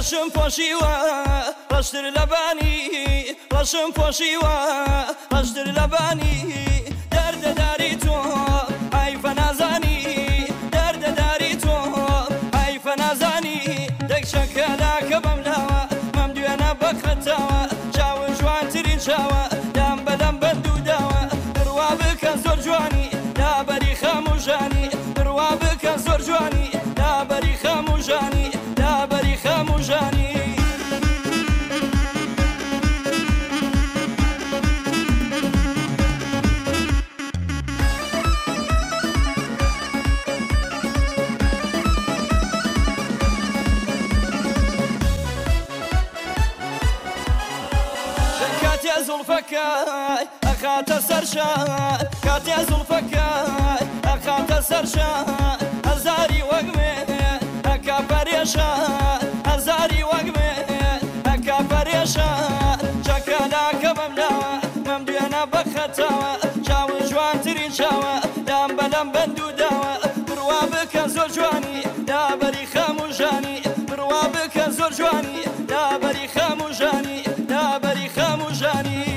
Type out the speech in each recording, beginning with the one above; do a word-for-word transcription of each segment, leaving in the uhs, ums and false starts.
ڕەشم پۆشیوە ڕەشتر لەبانی ڕەشم پۆشیوە ڕەشتر لەبانی دەردەداری تۆ حیفە نازانی دەردەداری تۆ حیفە نازانی دەکچەکەدا کە بەم لاوە مەم دوێنە بەخەتاوە چاوە جوانترین چاوە دام بەدەم بەند و داوە بڕوا بکە زۆر جوانی دابەری خەموژانی بڕوا بکە زۆر جوانی دابەری خەموژانی دابەری خەموژانی کاتێ زوڵفەکەی ئەخاتە سەرشان کاتێ زوڵفەکەی ئەخاتە سەرشان هەزاری وەک من ئەکا پەرێشان هەزاری وەک من ئەکا پەرێشان چەکەدا کە بەم لاوە مەم دوێنە بەخەتاوە چاوە جوانترین چاوە دام بەدەم بەند و داوە بڕوا بکە زۆر جوانی دابەری خەموژانی بڕوا بکە زۆر جوانی دابەری خەموژانی دابەری خەموژانی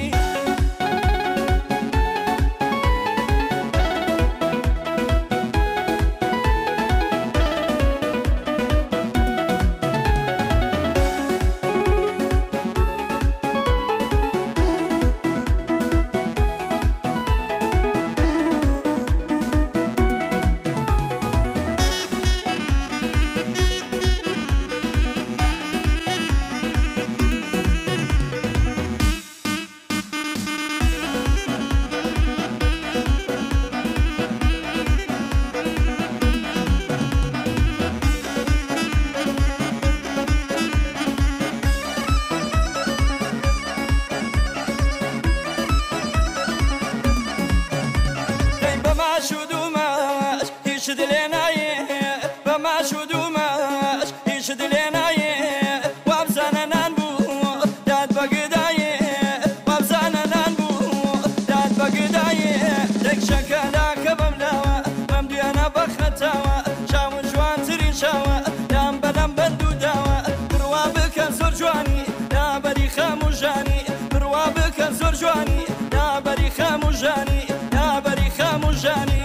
هیچ دلێ نایێ بەما شود و ماش هیچ دلێ نایێ وابزانە نان بوو داد بەگدایێ وابزانە نان بوو داد بەگدایێ دەکشەکەدا کە بەم لاوە بەم دوێنە بەخەتاوە چاون جوانترین چاوە دام بەدەم بەند و داوە بڕوا بکە زۆر جوانی دابەری خەموژانی بڕوا بکە زۆر جوانی دابەری خەموژانی دابەری خەموژانی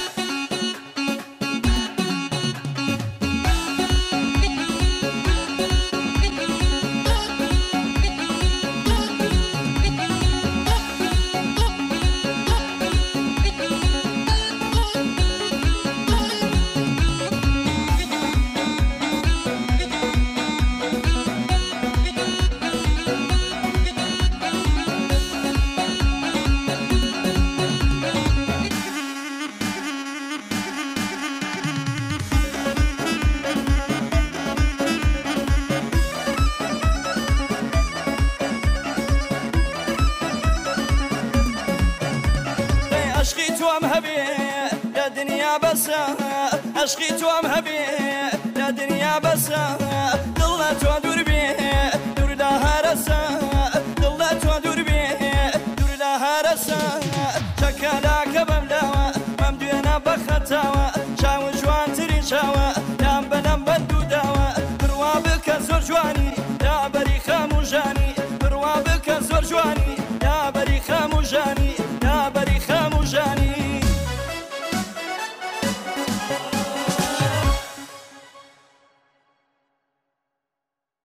عشقی توام هەبێ لە دنیا بەسە عشقی توام هەبێ لە دنیا بەسە دڵ لە تۆ دوور بێ دوور لە هەرەسە دڵ لە تۆ دوور بێ دوور لە هەرەسە چەکەدا کە بەم لاوە مەم دوێنە بەخەتاوە چاون جوانترین چاوە دام بەدەم بەند و داوە بڕوا بکە زۆر جوانی دابەری خەموژانی بڕوا بکە زۆر جوانی